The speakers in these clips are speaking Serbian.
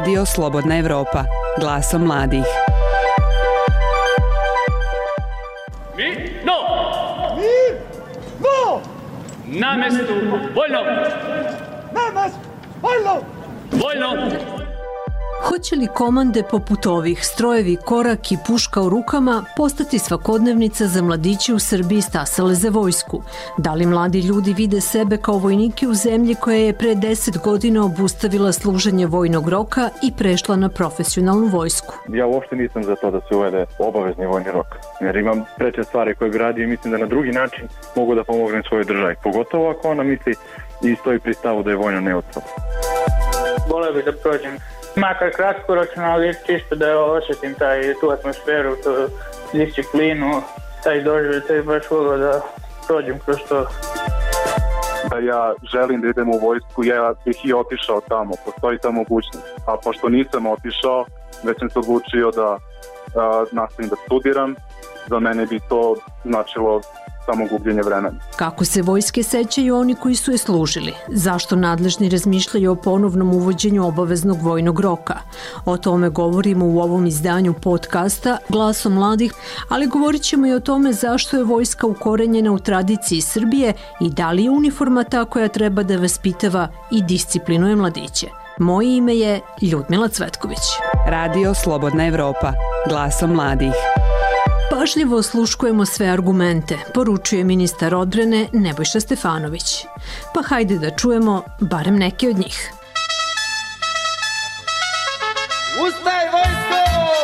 Radio Slobodna Evropa, glasom mladih. Mir, no! Na mestu, vojno! Vojno! Hoće li komande poput ovih, strojevi, korak i puška u rukama, postati svakodnevnica za mladiće u Srbiji stasale za vojsku? Da li mladi ljudi vide sebe kao vojnike u zemlji koja je pre 10 godina obustavila služenje vojnog roka i prešla na profesionalnu vojsku? Ja uopšte nisam za to da se uvede obavezni vojni rok, jer imam preče stvari koje bi radio i mislim da na drugi način mogu da pomognem svojoj državi, pogotovo ako ona misli i stoji pri stavu da je vojno neutralno. Voleo bih da prođem makar kratkoročno, ali čisto da osjetim tu atmosferu, tu disciplinu, taj doživljaj, baš volio da prođem kroz to. Da ja želim da idem u vojsku, ja bih i otišao tamo, postoji ta mogućnost. A pošto nisam otišao, već sam se odlučio da nastavim da studiram, za mene bi to značilo samo gubljenje vremena. Kako se vojske sećaju oni koji su je služili? Zašto nadležni razmišljaju o ponovnom uvođenju obaveznog vojnog roka? O tome govorimo u ovom izdanju podcasta Glasom mladih, ali govorit ćemo i o tome zašto je vojska ukorenjena u tradiciji Srbije i da li je uniforma ta koja treba da vaspitava i disciplinuje mladiće. Moje ime je Ljudmila Cvetković. Radio Slobodna Evropa, glasom mladih. Pažljivo osluškujemo sve argumente, poručuje ministar odbrane Nebojša Stefanović. Pa hajde da čujemo barem neke od njih. Ustaj, vojsko!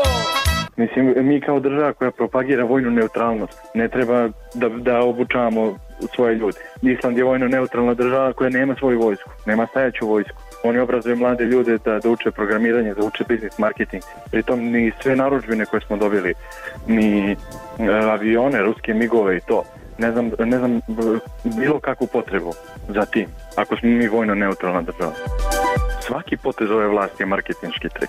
Mislim, mi kao država koja propagira vojnu neutralnost, ne treba da obučavamo svoje ljude. Island je vojno neutralna država koja nema svoju vojsku, nema stajaću vojsku. Oni obrazuju mlade ljude da uče programiranje, da uče biznis marketing. Pritom ni sve narudžbine koje smo dobili, ni avione, ruske migove i to. Ne znam bilo kakvu potrebu za tim, ako smo mi vojno neutralna država. Svaki potez ove vlasti je marketinški trik.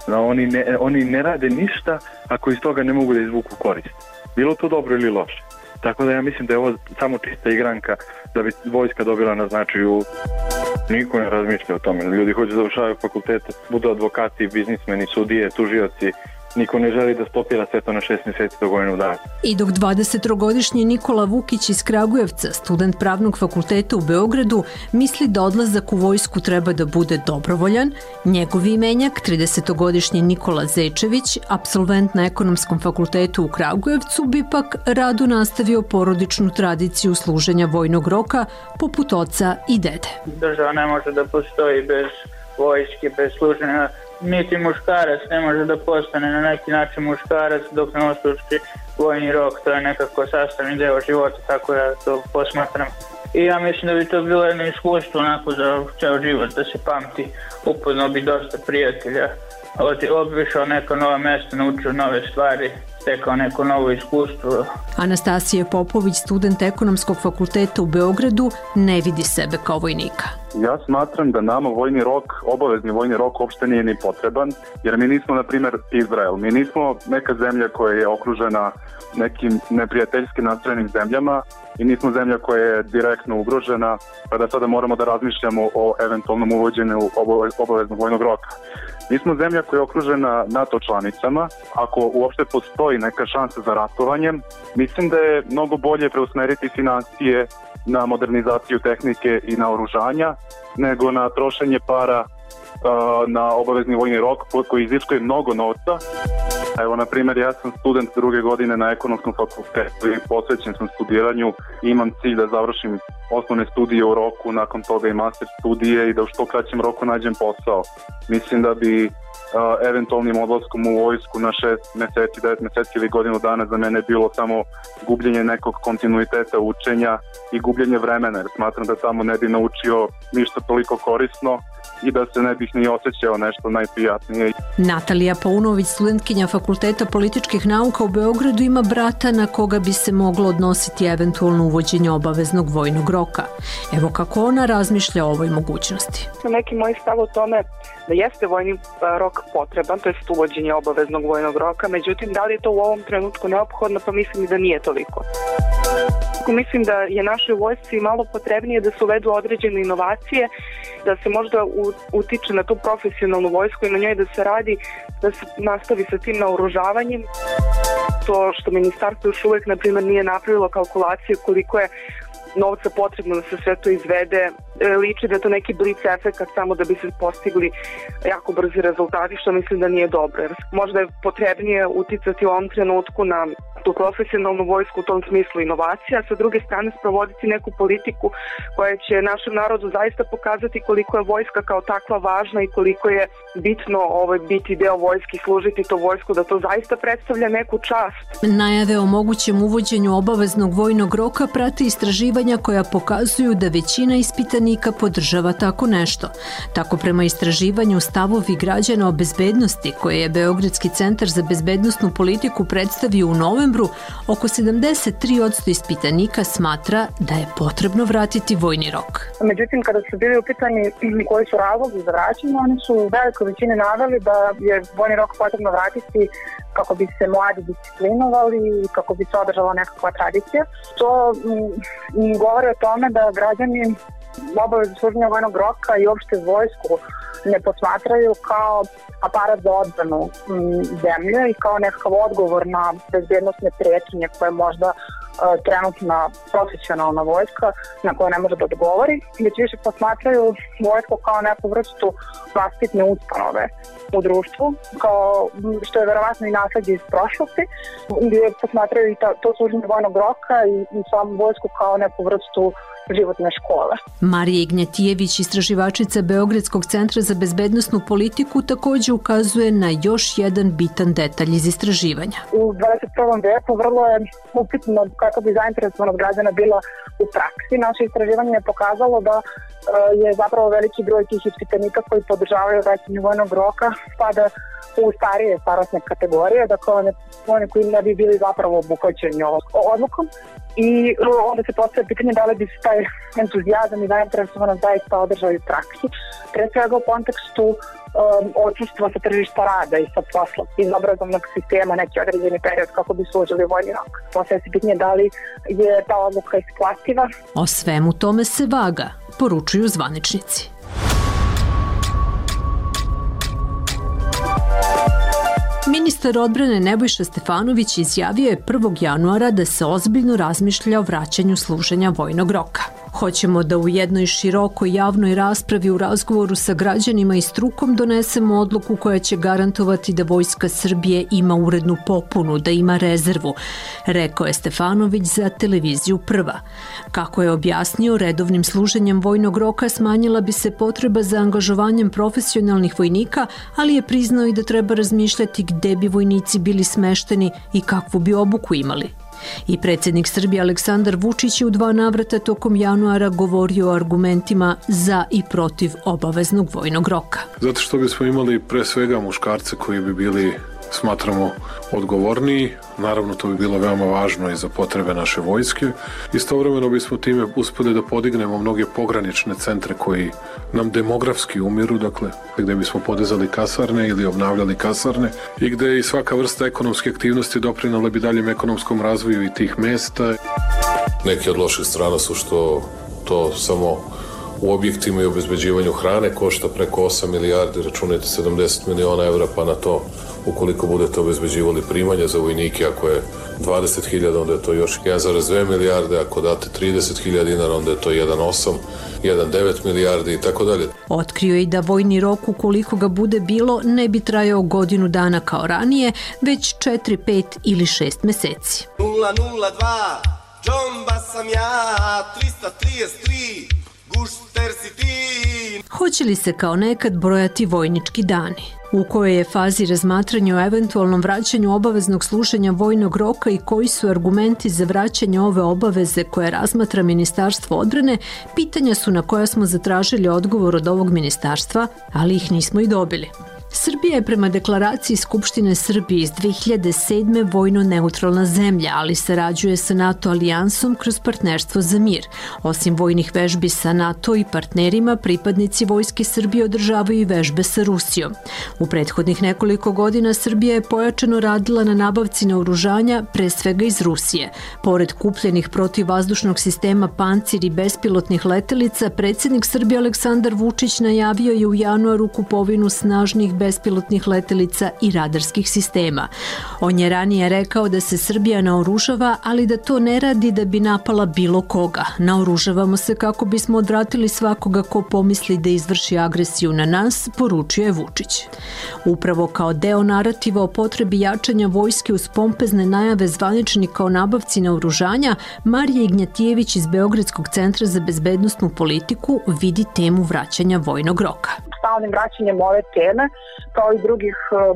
Oni ne rade ništa ako iz toga ne mogu da izvuku korist. Bilo to dobro ili loše. Tako da ja mislim da je ovo samo čista igranka da bi vojska dobila na značaju. Niko ne razmišlja o tome. Ljudi hoće završavaju fakultete, budu advokati, biznismeni, sudije, tužioci. Niko ne želi da stopira sve to na 6 mjeseci do godinu dana. I dok 23-godišnji Nikola Vukić iz Kragujevca, student pravnog fakulteta u Beogradu, misli da odlazak u vojsku treba da bude dobrovoljan, njegov imenjak, 30-godišnji Nikola Zečević, apsolvent na Ekonomskom fakultetu u Kragujevcu, bi pak rado nastavio porodičnu tradiciju služenja vojnog roka poput oca i dede. Država ne može da postoji bez vojske, bez služenja. Niti muškarac ne može da postane na neki način muškarac dok ne odsluži vojni rok. To je nekako sastavni deo života, tako ja to posmatram. I ja mislim da bi to bilo jedno iskustvo onako za ceo život, da se pamti. Upoznao bi dosta prijatelja, obišao neka nova mesta, naučio nove stvari, stekao neko novo iskustvo. Anastasija Popović, student Ekonomskog fakulteta u Beogradu, ne vidi sebe kao vojnika. Ja smatram da nama vojni rok, obavezni vojni rok uopšte nije ni potreban, jer mi nismo, na primjer, Izrael. Mi nismo neka zemlja koja je okružena nekim neprijateljski nastrojenim zemljama i nismo zemlja koja je direktno ugrožena, pa da sada moramo da razmišljamo o eventualnom uvođenju obaveznog vojnog roka. Mi smo zemlja koja je okružena NATO članicama. Ako uopšte postoji neka šansa za ratovanjem, mislim da je mnogo bolje preusmeriti financije na modernizaciju tehnike i na oružanja, nego na trošenje para na obavezni vojni rok koji iziskuje mnogo novca. Evo, na primjer, ja sam student 2. godine na Ekonomskom fakultetu i posvećen sam studiranju i imam cilj da završim osnovne studije u roku, nakon toga i master studije i da u što kraćem roku nađem posao. Mislim da bi eventualnim odlaskom u vojsku na 6 meseci, 9 meseci ili godinu dana za mene bilo samo gubljenje nekog kontinuiteta učenja i gubljenje vremena, jer smatram da tamo ne bi naučio ništa toliko korisno i da se ne bih ni osjećao nešto najprijatnije. Natalija Paunović, studentkinja Fakulteta političkih nauka u Beogradu, ima brata na koga bi se moglo odnositi eventualno uvođenje obaveznog vojnog roka. Evo kako ona razmišlja o ovoj mogućnosti. Neki moj stav o tome da jeste vojni rok potreban, to je uvođenje obaveznog vojnog roka, međutim da li je to u ovom trenutku neophodno, pa mislim da nije toliko. Mislim da je našoj vojsci malo potrebnije da se uvedu određene inovacije, da se možda utiče na tu profesionalnu vojsku i na njoj da se radi, da se nastavi sa tim naoružavanjem. To što ministarstvo još uvek, na primjer, nije napravilo kalkulacije koliko je novca potrebno da se sve to izvede, liči da je to neki blic efekat samo da bi se postigli jako brzi rezultati, što mislim da nije dobro. Jer možda je potrebnije uticati u ovom trenutku na tu profesionalnu vojsku, u tom smislu inovacija, a sa druge strane sprovoditi neku politiku koja će našem narodu zaista pokazati koliko je vojska kao takva važna i koliko je bitno biti deo vojske, služiti to vojsku, da to zaista predstavlja neku čast. Najave o mogućem uvođenju obaveznog vojnog roka prate istraživanja koja pokazuju da većina ispitanika podržava tako nešto. Tako prema istraživanju stavovi građana o bezbednosti koje je Beogradski centar za bezbednosnu politiku predstavio u novembru, oko 73% ispitanika smatra da je potrebno vratiti vojni rok. Međutim, kada su bili upitani koji su razlozi za vraćanje, oni su u velikoj većini naveli da je vojni rok potrebno vratiti kako bi se mladi disciplinovali i kako bi se održala nekakva tradicija. To govori o tome da građani obavezu služenja vojnog roka i uopšte vojsku ne posmatraju kao aparat za odbranu zemlje i kao nekakav odgovor na bezbednostne prijetnje koje možda trenutna profesionalna vojska na koje ne može da odgovori, već više posmatraju vojsku kao neku vrstu vaspitne ustanove u društvu, kao što je verovatno i nasleđe iz prošlosti, gdje posmatraju i to služenje vojnog roka i samu vojsku kao neku vrstu životne škole. Marija Ignjatijević, istraživačica Beogradskog centra za bezbednosnu politiku, također ukazuje na još jedan bitan detalj iz istraživanja. U 21. veku vrlo je upitno kako bi zainteresovanost građana bila u praksi. Naše istraživanje je pokazalo da je zapravo veliki broj tih ispitanika koji podržavaju vraćanje vojnog roka spada u starije starosne kategorije, dakle one koji ne bi bili zapravo obuhvaćeni ovom odlukom. I onda se postavlja pitanje da li bi se taj entuzijazam i zainteresovanost zaista održali u praksi. Pre svega u kontekstu odsustva sa tržišta rada i sa posla, iz obrazovnog sistema neki određeni period kako bi služili vojni rok. Postavlja se pitanje da li je ta odluka isplativa. O svemu tome se vaga, poručuju zvaničnici. Ministar odbrane Nebojša Stefanović izjavio je 1. januara da se ozbiljno razmišlja o vraćanju služenja vojnog roka. Hoćemo da u jednoj širokoj javnoj raspravi u razgovoru sa građanima i strukom donesemo odluku koja će garantovati da Vojska Srbije ima urednu popunu, da ima rezervu, rekao je Stefanović za televiziju Prva. Kako je objasnio, redovnim služenjem vojnog roka smanjila bi se potreba za angažovanjem profesionalnih vojnika, ali je priznao i da treba razmišljati gde bi vojnici bili smešteni i kakvu bi obuku imali. I predsjednik Srbije Aleksandar Vučić je u 2 navrata tokom januara govorio o argumentima za i protiv obaveznog vojnog roka. Zato što bismo imali pre svega muškarce koji bi bili, smatramo, odgovorniji. Naravno, to bi bilo veoma važno i za potrebe naše vojske. Istovremeno bismo time uspeli da podignemo mnoge pogranične centre koji nam demografski umiru, dakle, gde bismo podizali kasarne ili obnavljali kasarne i gde i svaka vrsta ekonomske aktivnosti doprinala bi daljem ekonomskom razvoju i tih mesta. Neke od loših strana su što to samo u objektima i obezbeđivanju hrane košta preko 8 milijardi, računajte 70 miliona evra, pa na to ukoliko budete obezbeđivali primanja za vojnike, ako je 20.000, onda je to još 1,2 milijarde, ako date 30.000 dinara, onda je to 1,8, 1,9 milijardi i tako dalje. Otkrio je i da vojni rok, ukoliko ga bude bilo, ne bi trajao godinu dana kao ranije, već 4, 5 ili 6 meseci. 002, džomba sam ja, 333, Gušter si ti. Hoće li se kao nekad brojati vojnički dani? U kojoj je fazi razmatranja o eventualnom vraćanju obaveznog služenja vojnog roka i koji su argumenti za vraćanje ove obaveze koje razmatra Ministarstvo odbrane, pitanja su na koja smo zatražili odgovor od ovog ministarstva, ali ih nismo i dobili. Srbija je prema deklaraciji Skupštine Srbije iz 2007. vojno neutralna zemlja, ali sarađuje sa NATO alijansom kroz partnerstvo za mir. Osim vojnih vežbi sa NATO i partnerima, pripadnici Vojske Srbije održavaju i vežbe sa Rusijom. U prethodnih nekoliko godina Srbija je pojačano radila na nabavci naoružanja, pre svega iz Rusije. Pored kupljenih protivvazdušnog sistema Pancir i bespilotnih letelica, predsjednik Srbije Aleksandar Vučić najavio je u januaru kupovinu snažnih bespilotnih letelica i radarskih sistema. On je ranije rekao da se Srbija naoružava, ali da to ne radi da bi napala bilo koga. Naoružavamo se kako bismo odvratili svakoga ko pomisli da izvrši agresiju na nas, poručio je Vučić. Upravo kao deo narativa o potrebi jačanja vojske uz pompezne najave zvaničnika o nabavci naoružanja, Marija Ignjatijević iz Beogradskog centra za bezbednosnu politiku vidi temu vraćanja vojnog roka. Stalnim vraćanjem ove teme, kao i drugih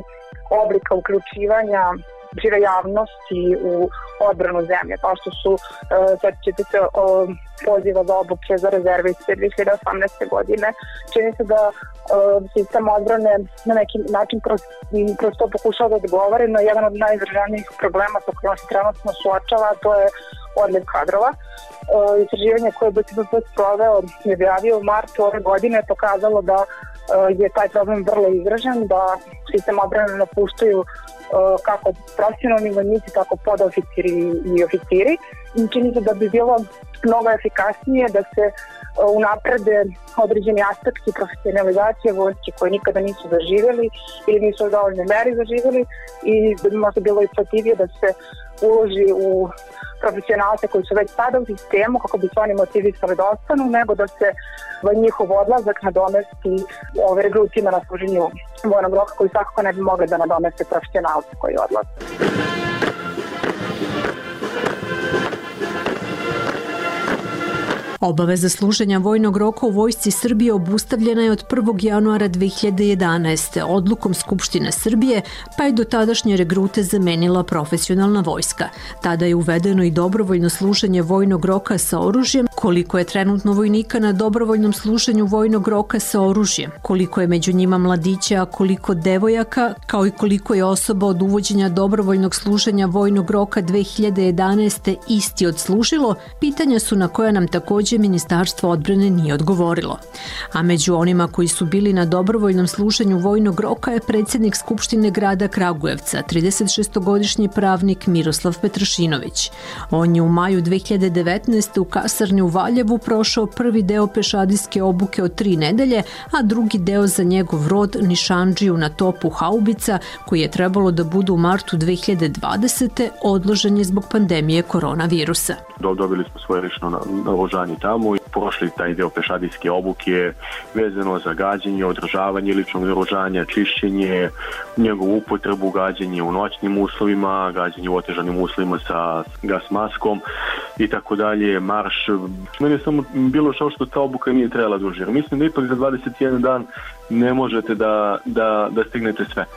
oblika uključivanja šire javnosti u odbranu zemlje, kao što su, sjećate se, poziva za obuke za rezerviste 2018. godine. Čini se da sistem odbrane na neki način kroz to pokušao da odgovore, no jedan od najizraženijih problema sa kojima se trenutno suočava, to je odliv kadrova. Istraživanje koje je BCBP sproveo i objavio u martu ove godine je pokazalo da je taj problem vrlo izražen, da sistem odbrane napuštaju kako profesionalni vojnici, tako podoficiri i oficiri. Čini se da bi bilo mnogo efikasnije da se unaprede određeni aspekti profesionalizacije vojske koje nikada nisu zaživjeli ili nisu u dovoljnoj meri zaživjeli i da bi možda bilo isplativije da se uloži u profesionalce koji su već sada u sistemu kako bi se oni motivisali da ostanu, nego da se njihov odlazak nadomesti regrutima na služenju vojnog roka koji svakako ne bi mogli da nadomeste profesionalce koji odlaze. Obaveza služenja vojnog roka u Vojsci Srbije obustavljena je od 1. januara 2011. odlukom Skupštine Srbije, pa je do tadašnje regrute zamenila profesionalna vojska. Tada je uvedeno i dobrovoljno služenje vojnog roka sa oružjem, koliko je trenutno vojnika na dobrovoljnom služenju vojnog roka sa oružjem, koliko je među njima mladića, a koliko devojaka, kao i koliko je osoba od uvođenja dobrovoljnog služenja vojnog roka 2011. isti odslužilo, pitanja su na koja nam također Ministarstvo odbrane nije odgovorilo. A među onima koji su bili na dobrovoljnom služenju vojnog roka je predsjednik Skupštine grada Kragujevca, 36-godišnji pravnik Miroslav Petrašinović. On je u maju 2019. u kasarni u Valjevu prošao prvi deo pešadijske obuke od 3 nedelje, a drugi deo za njegov rod nišandžiju na topu haubica, koji je trebalo da bude u martu 2020. odložen je zbog pandemije koronavirusa. Dobili smo svoje lično naoružanje tamo i prošli taj deo pešadijske obuke vezano za gađenje, održavanje ličnog naoružanja, čišćenje, njegovu upotrebu, gađenje u noćnim uslovima, gađenje u otežanim uslovima sa gas maskom i tako dalje, marš. Meni je samo bilo šao što ta obuka nije trebala duže, jer mislim da ipak za 21 dan ne možete da stignete sve.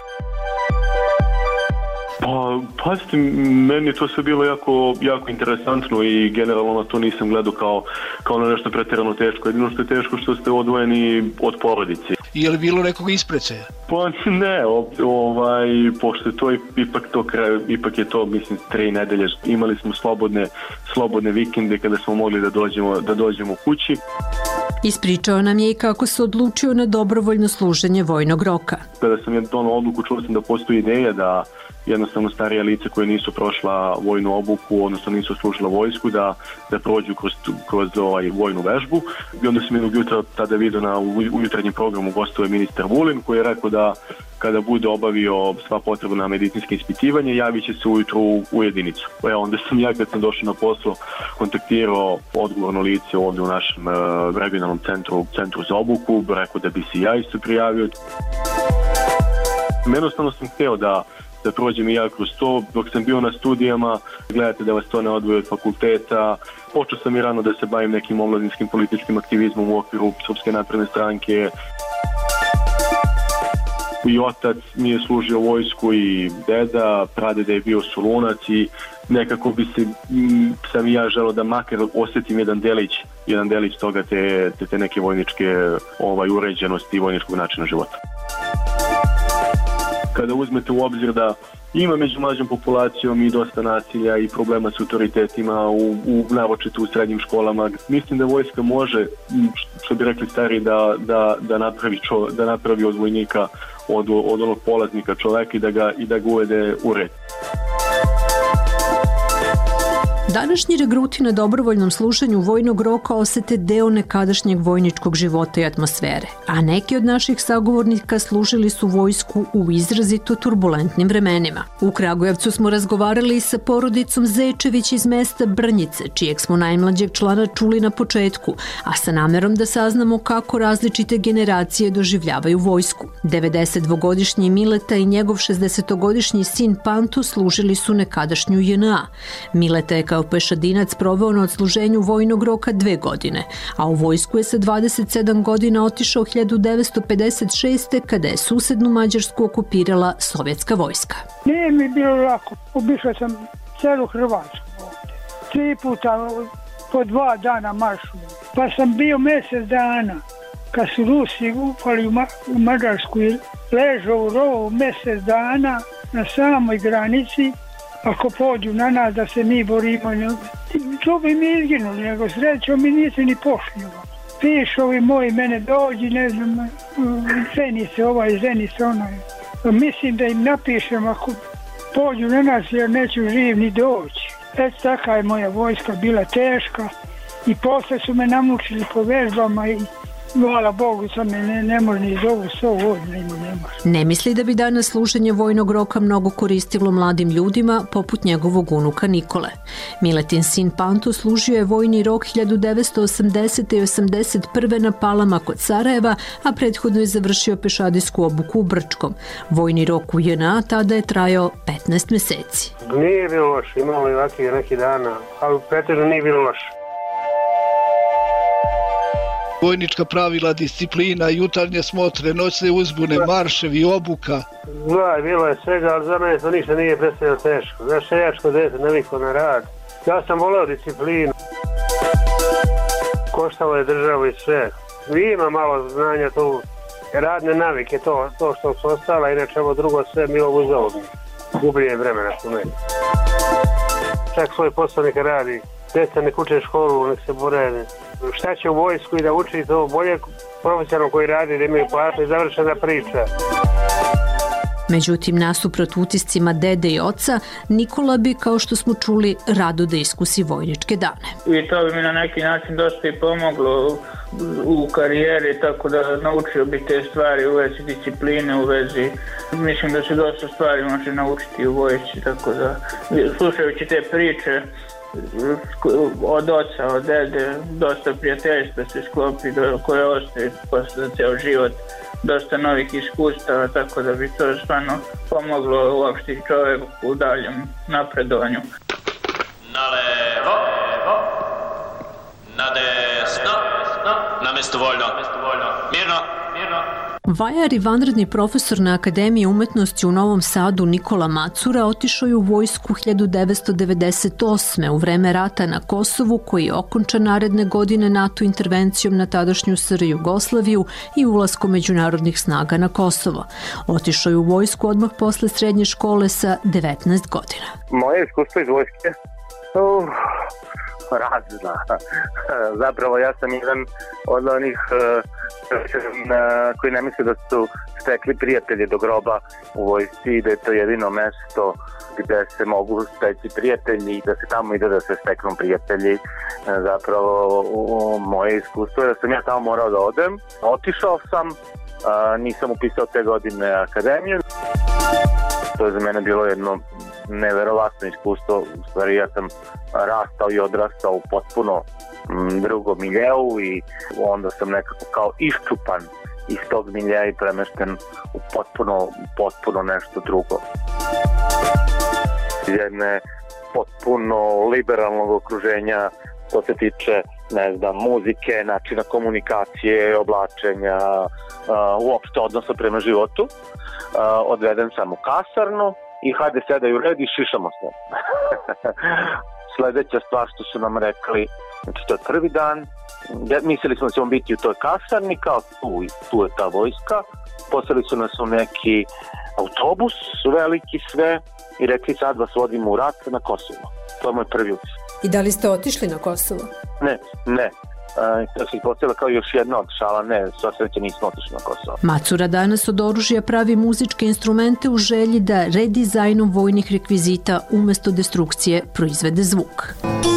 Pa, pazite, meni je to sve bilo jako interesantno i generalno na to nisam gledao kao na nešto pretjerano teško. Jedino što je teško što ste odvojeni od porodice. Je li bilo nekog isprecaja? Pa ne, pošto je to ipak je to, mislim, 3 nedelje. Imali smo slobodne vikende kada smo mogli da dođemo kući. Ispričao nam je i kako se odlučio na dobrovoljno služenje vojnog roka. Kada sam je donao odluku, čuo sam da postoji ideja da jednostavno starija lice koje nisu prošla vojnu obuku, odnosno nisu služila vojsku, da prođu kroz vojnu vežbu. I onda sam jednog jutra tada vidio na ujutranjem programu gostuje ministar Vulin, koji je rekao da kada bude obavio sva potrebna medicinske ispitivanje, javit će se ujutru u jedinicu. Onda sam ja, kad sam došao na posao, kontaktirao odgovorno lice ovdje u našem regionalnom centru za obuku, rekao da bi se ja isto prijavio. Jednostavno sam htio da prođem i ja kroz to. Dok sam bio na studijama, gledajte da vas to ne odvoje od fakulteta. Počeo sam i rano da se bavim nekim omladinskim političkim aktivizmom u okviru Srpske napredne stranke. I otac mi je služio vojsku i deda, pradeda je bio Solunac i nekako sam i ja želeo da makar osjetim jedan delić toga te neke vojničke uređenosti i vojničkog načina života. Kada uzmete u obzir da ima među mlađom populacijom i dosta nasilja i problema s autoritetima naročito u srednjim školama. Mislim da vojska može, što bi rekli stari, da napravi od vojnika, od onog polaznika čoveka i da ga uvede u red. Današnji regruti na dobrovoljnom slušanju vojnog roka osete deo nekadašnjeg vojničkog života i atmosfere, a neki od naših sagovornika služili su vojsku u izrazito turbulentnim vremenima. U Kragujevcu smo razgovarali sa porodicom Zečević iz mesta Brnjice, čijeg smo najmlađeg člana čuli na početku, a sa namerom da saznamo kako različite generacije doživljavaju vojsku. 92-godišnji Mileta i njegov 60-godišnji sin Panto služili su nekadašnju JNA. Mileta je kao pešadinac proveo na odsluženju vojnog roka 2 godine, a u vojsku je sa 27 godina otišao 1956. kada je susednu Mađarsku okupirala sovjetska vojska. Nije mi bilo lako, obišao sam celu Hrvatsku ovdje. 3 puta po 2 dana maršu, pa sam bio mjesec dana. Kad su Rusi upali u Mađarsku i ležao u rovu mjesec dana na samoj granici, ako pođu na nas da se mi borimo, to bi mi izginuli, nego srećom mi nisu ni pošli. Pišovi moji mene dođi, ne znam, ženi se ovaj, ženi se onaj. Mislim da im napišem ako pođu na nas jer neću živ ni doći. Taka je moja vojska bila teška i posle su me namučili po vežbama i hvala Bogu, sad me ne može ni zovu ne može. Ne misli da bi danas služenje vojnog roka mnogo koristilo mladim ljudima poput njegovog unuka Nikole. Miletin sin Panto služio je vojni rok 1980. i 81. na Palama kod Sarajeva, a prethodno je završio pešadijsku obuku u Brčkom. Vojni rok u JNA tada je trajao 15 meseci. Nije bilo loš, imalo i ovakvih neki dana, ali pretežno nije bilo loš. Vojnička pravila, disciplina, jutarnje smotre, noćne uzbune, marševi, obuka. Da, bilo je svega, ali za mene to ništa nije predstavljeno teško. Znaš, seljačko dete naviklo na rad. Ja sam voleo disciplinu. Koštalo je državu i sve. Ima malo znanja tu, radne navike, to što su ostala, inače ovo drugo sve milo uzaludno. Gubljenje vremena su meni. Čak svoj posao neka radi. Djeca nek uče školu, nek se bore. Šta će u vojsku i da uči to bolje profesionalno koji radi, da imaju platu i završena priča. Međutim, nasuprot utiscima dede i oca, Nikola bi, kao što smo čuli, rado da iskusi vojničke dane. I to bi mi na neki način dosta i pomoglo u karijeri, tako da naučio bi te stvari u vezi discipline, u vezi, mislim da se dosta stvari može naučiti u vojsci, tako da slušajući te priče od oca, od dede, dosta prijateljstva se sklopi koje ostaje posle ceo život, dosta novih iskustava, tako da bi to stvarno pomoglo uopšte čoveku u daljem napredovanju. Na levo, na desno, na mesto voljno, mirno. Vajar i vanredni profesor na Akademiji umetnosti u Novom Sadu Nikola Macura otišao je u vojsku 1998. u vreme rata na Kosovu, koji je okončan naredne godine NATO intervencijom na tadašnju SR Jugoslaviju i ulaskom međunarodnih snaga na Kosovo. Otišao je u vojsku odmah posle srednje škole sa 19 godina. Moje iskustvo iz vojske? Razna. Zapravo ja sam jedan od onih koji ne misle da su stekli prijatelje do groba u vojsci i da je to jedino mesto gde se mogu steći prijatelji i da se tamo ide da se steknu prijatelji. Zapravo moje iskustvo je da sam ja tamo morao da odem. Otišao sam, nisam upisao te godine akademiju. To je za mene bilo jedno neverovatno iskustvo. U stvari ja sam rastao i odrastao u potpuno drugom miljeu i onda sam nekako kao iščupan iz tog miljeja i premešten u potpuno nešto drugo. Jedne potpuno liberalnog okruženja što se tiče, ne znam, muzike, načina komunikacije, oblačenja, uopšte odnosa prema životu. Odveden sam u kasarnu i hajde sedaj u red i šišamo se. Sledeća stvar što su nam rekli, znači to je prvi dan, mislili smo da ćemo biti u toj kasarni, kao tu je ta vojska, poslali su nas u neki autobus, veliki sve, i rekli sad vas vodimo u rat na Kosovo. To je moj prvi utisak. I da li ste otišli na Kosovo? Ne. To se ispostavila kao još jedna od šala, ne, sva sreća nismo otišli na Kosovo. Macura danas od oružja pravi muzičke instrumente u želji da redizajnom vojnih rekvizita umesto destrukcije proizvede zvuk.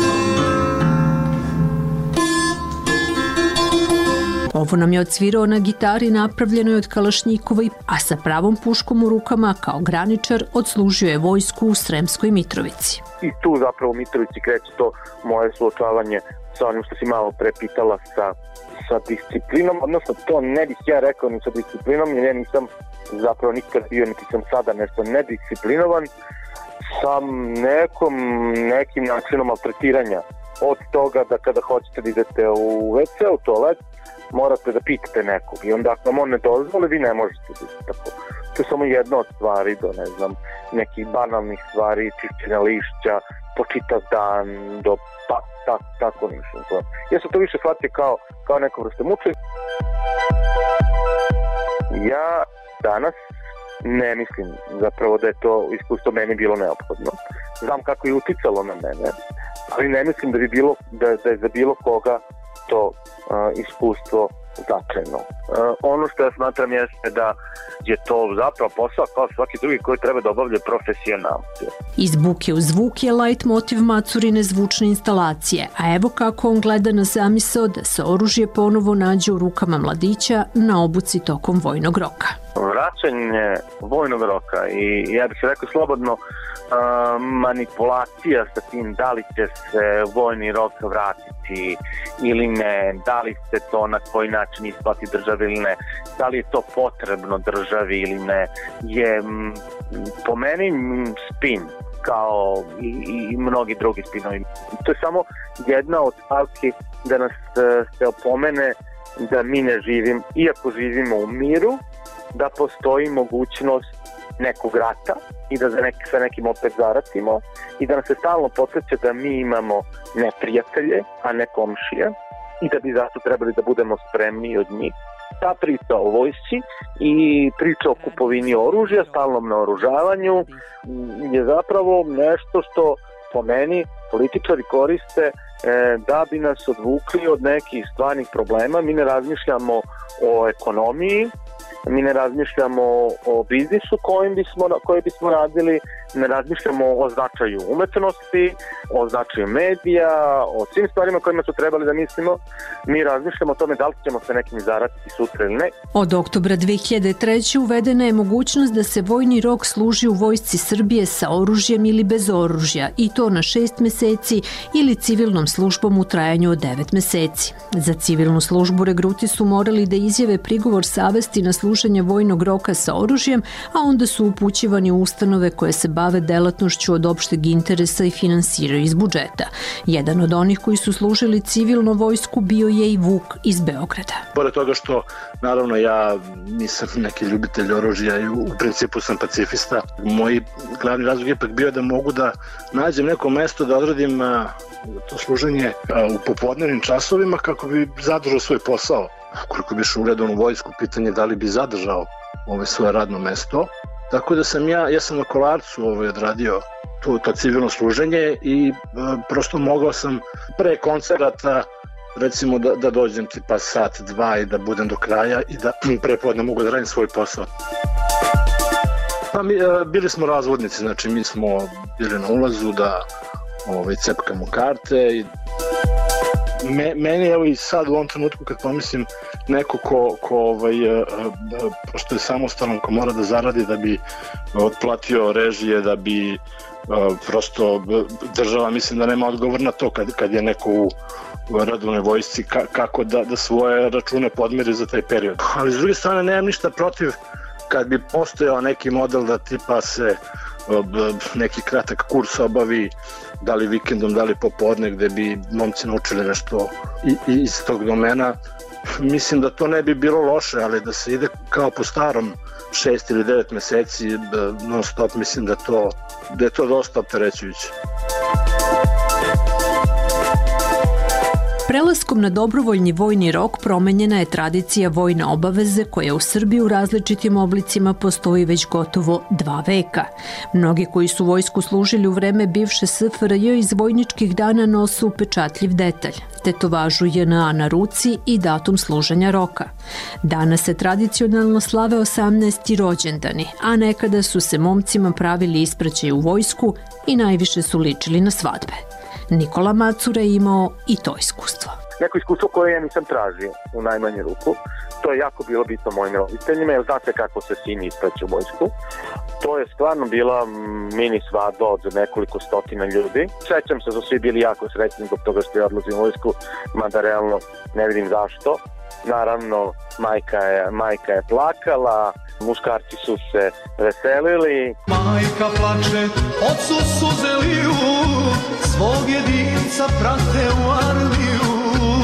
Ovo nam je odsvirao na gitari napravljenoj od kalašnjikova, a sa pravom puškom u rukama kao graničar odslužio je vojsku u Sremskoj Mitrovici. I tu zapravo u Mitrovici kreće to moje suočavanje sa onim što si malo prepitala sa disciplinom, odnosno to ne bih ja rekao ni sa disciplinom, jer ja nisam zapravo nikad bio, niti sam sada nešto nedisciplinovan, sam nekim načinom maltretiranja. Od toga da kada hoćete da idete u WC, u toalet, morate da pitate nekog i onda ako vam on ne dozvoli, vi ne možete da tako. To je samo jedna od stvari do, ne znam, nekih banalnih stvari, čišćenja lišća, po čitav dan, do tako nešto. Ja sam to više shvatio kao neko vrste mučenja. Ja danas ne mislim zapravo da je to iskustvo meni bilo neophodno. Znam kako je uticalo na mene, ali ne mislim da je za bilo koga to iskustvo značajno. Ono što ja smatram jeste da je to zapravo posao kao svaki drugi koji treba da obavlja profesionalci. Iz buke u zvuk je lajt motiv Macurine zvučne instalacije, a evo kako on gleda na zamisao da se oružje ponovo nađe u rukama mladića na obuci tokom vojnog roka. Vraćanje vojnog roka i ja bih se rekao slobodno manipulacija sa tim da li će se vojni rok vratiti ili ne, da li se to na koji način isplati državi ili ne, da li je to potrebno državi ili ne, je po meni spin kao i mnogi drugi spinovi. To je samo jedna od stavki da nas se opomene da mi ne živimo, iako živimo u miru, da postoji mogućnost nekog rata i da sa nekim opet zaratimo i da nas se stalno podsjeća da mi imamo neprijatelje, a ne komšije i da bi zato trebali da budemo spremni od njih. Ta priča o vojsci i priča o kupovini oružja, stalnom naoružavanju je zapravo nešto što po meni političari koriste da bi nas odvukli od nekih stvarnih problema. Mi ne razmišljamo o ekonomiji, mi ne razmišljamo o biznisu koji bismo radili, ne razmišljamo o značaju umetnosti, o značaju medija, o svim stvarima kojima su trebali da mislimo. Mi razmišljamo o tome da li ćemo se nekim zaratiti sutra ili ne. Od oktobra 2003. uvedena je mogućnost da se vojni rok služi u vojsci Srbije sa oružjem ili bez oružja, i to na 6 meseci ili civilnom službom u trajanju od 9 meseci. Za civilnu službu regruti su morali da izjave prigovor savesti na služenje vojnog roka sa oružjem, a onda su upućivani u ustanove koje se bave delatnošću od opšteg interesa i finansiraju iz budžeta. Jedan od onih koji su služili civilnu vojsku bio je i Vuk iz Beograda. Pored toga što, naravno, ja nisam neki ljubitelj oružja i u principu sam pacifista, moj glavni razlog je ipak bio da mogu da nađem neko mesto da odradim to služenje u popodnevnim časovima kako bi zadržao svoj posao. Ukoliko bi išao u redovnu vojsku, pitanje da li bi zadržao svoje radno mesto. Tako da sam ja sam na Kolarcu odradio to civilno služenje i prosto mogao sam pre koncerata recimo da dođem tipa sat, dva i da budem do kraja i da prepodne mogu da radim svoj posao. Pa bili smo razvodnici, znači mi smo bili na ulazu da cepkamo karte i meni evo i sad u ovom trenutku kad pomislim neko ko pošto je samostalan, ko mora da zaradi da bi otplatio režije, da bi prosto država, mislim da nema odgovor na to kad je neko u redovnoj vojsci kako da svoje račune podmiri za taj period. Ali s druge strane nemam ništa protiv kad bi postojao neki model da tipa se neki kratak kurs obavi, da li vikendom, da li popodne, gde bi momci naučili nešto iz tog domena. Mislim da to ne bi bilo loše, ali da se ide kao po starom 6 ili 9 meseci non stop, mislim da je to dosta opterećujuće. Prelaskom na dobrovoljni vojni rok promenjena je tradicija vojne obaveze koja u Srbiji u različitim oblicima postoji već gotovo 2 veka. Mnogi koji su vojsku služili u vreme bivše SFRJ iz vojničkih dana nose upečatljiv detalj, tetovažu JNA na ruci i datum služenja roka. Danas se tradicionalno slave 18. rođendani, a nekada su se momcima pravili ispraćaj u vojsku i najviše su ličili na svadbe. Nikola Macura je imao i to iskustvo. Neko iskustvo koje ja nisam tražio u najmanju ruku. To je jako bilo bitno mojim roditeljima, jer znate kako se sin ispraća u vojsku. To je stvarno bila mini svadba od nekoliko stotina ljudi. Sećam se da su svi bili jako srećni zbog toga što je odlazim u vojsku, mada realno ne vidim zašto. Naravno, majka je plakala, muškarci su se veselili. Majka plače, ocu suze liju, svog jedinca prate u armiju.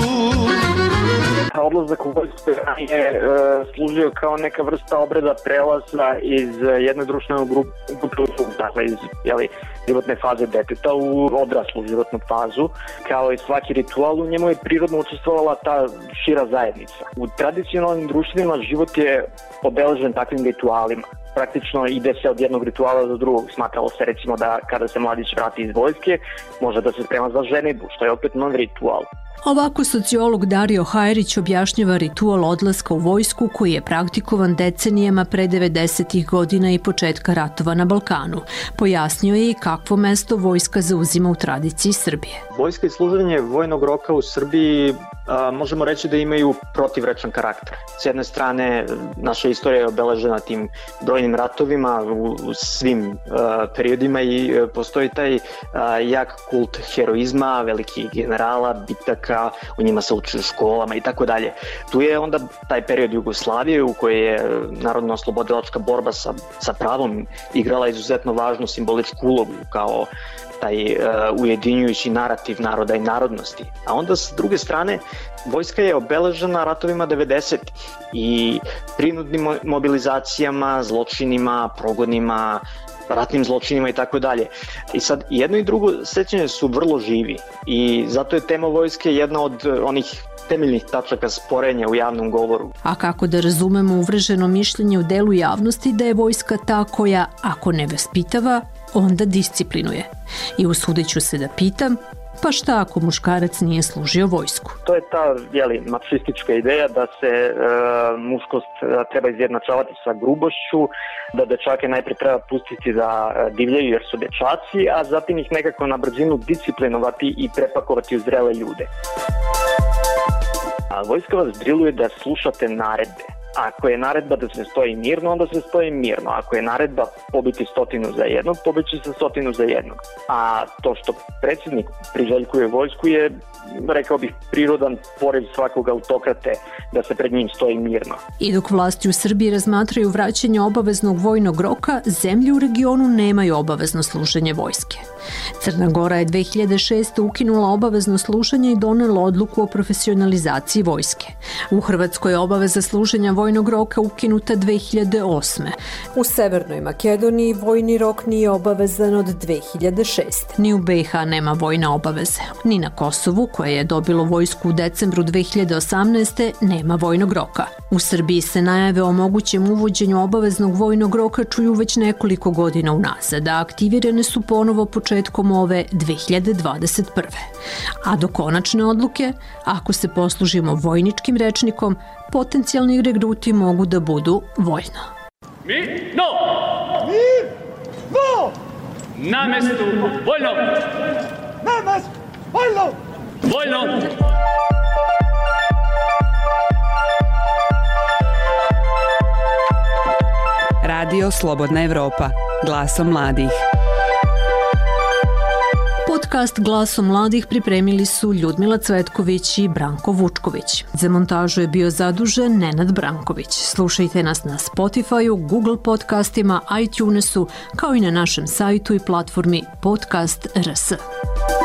Odlazak u vojsku je služio kao neka vrsta obreda prelaza iz jedne društvene grupe, dakle iz životne faze deteta u odraslu životnu fazu. Kao i svaki ritual, u njemu je prirodno učestvovala ta šira zajednica. U tradicionalnim društvima život je obeležen takvim ritualima. Praktično ide se od jednog rituala do drugog. Smatralo se recimo da kada se mladić vrati iz vojske, može da se sprema za ženidbu, što je opet nov ritual. Ovako sociolog Dario Hajrić objašnjava ritual odlaska u vojsku koji je praktikovan decenijama pre 90-ih godina i početka ratova na Balkanu. Pojasnio je i kakvo mesto vojska zauzima u tradiciji Srbije. Vojska i služenje vojnog roka u Srbiji možemo reći da imaju protivrečan karakter. S jedne strane, naša istorija je obeležena tim brojnim ratovima u svim periodima i postoji taj jak kult heroizma, velikih generala, bitaka, u njima se uči u školama i tako dalje. Tu je onda taj period Jugoslavije u kojoj je narodno-oslobodilačka borba sa pravom igrala izuzetno važnu simboličku ulogu kao taj ujedinjujući narativ naroda i narodnosti. A onda s druge strane, vojska je obeležena ratovima 90 i prinudnim mobilizacijama, zločinima, progonima, ratnim zločinima i tako dalje. I sad jedno i drugo sećanje su vrlo živi i zato je tema vojske jedna od onih temeljnih tačaka sporenja u javnom govoru. A kako da razumemo uvreženo mišljenje u delu javnosti da je vojska ta koja, ako ne vaspitava, onda disciplinuje? I usudit ću se da pitam, pa šta ako muškarac nije služio vojsku? To je ta mačistička ideja da se muškost treba izjednačavati sa grubošću, da dečake najpre treba pustiti da divljaju jer su dečaci, a zatim ih nekako na brzinu disciplinovati i prepakovati u zrele ljude. A vojska vas driluje da slušate naredbe. Ako je naredba da se stoji mirno, onda se stoji mirno. Ako je naredba pobiti 100 za jednog, pobiće se 100 za jednog. A to što predsjednik priželjkuje vojsku je, rekao bih, prirodan poriv svakog autokrate da se pred njim stoji mirno. I dok vlasti u Srbiji razmatraju vraćanje obaveznog vojnog roka, zemlje u regionu nemaju obavezno služenje vojske. Crna Gora je 2006. ukinula obavezno služenje i donela odluku o profesionalizaciji vojske. U Hrvatskoj je obaveza služenja vojnog roka ukinuta 2008. U Severnoj Makedoniji vojni rok nije obavezan od 2006. Ni u BiH nema vojne obaveze. Ni na Kosovu, koje je dobilo vojsku u decembru 2018. nema vojnog roka. U Srbiji se najave o mogućem uvođenju obaveznog vojnog roka čuju već nekoliko godina unazad, a aktivirane su ponovo početkom ove 2021. A do konačne odluke, ako se poslužimo vojničkim rečnikom, potencijalni regruti mogu da budu voljno. Mirno! Mirno! Na mestu, voljno! Na mestu, voljno! Voljno! Radio Slobodna Evropa, glasom mladih. Podcast Glasom mladih pripremili su Ljudmila Cvetković i Branko Vučković. Za montažu je bio zadužen Nenad Branković. Slušajte nas na Spotify-u, Google podcastima, iTunesu, kao i na našem sajtu i platformi Podcast.rs.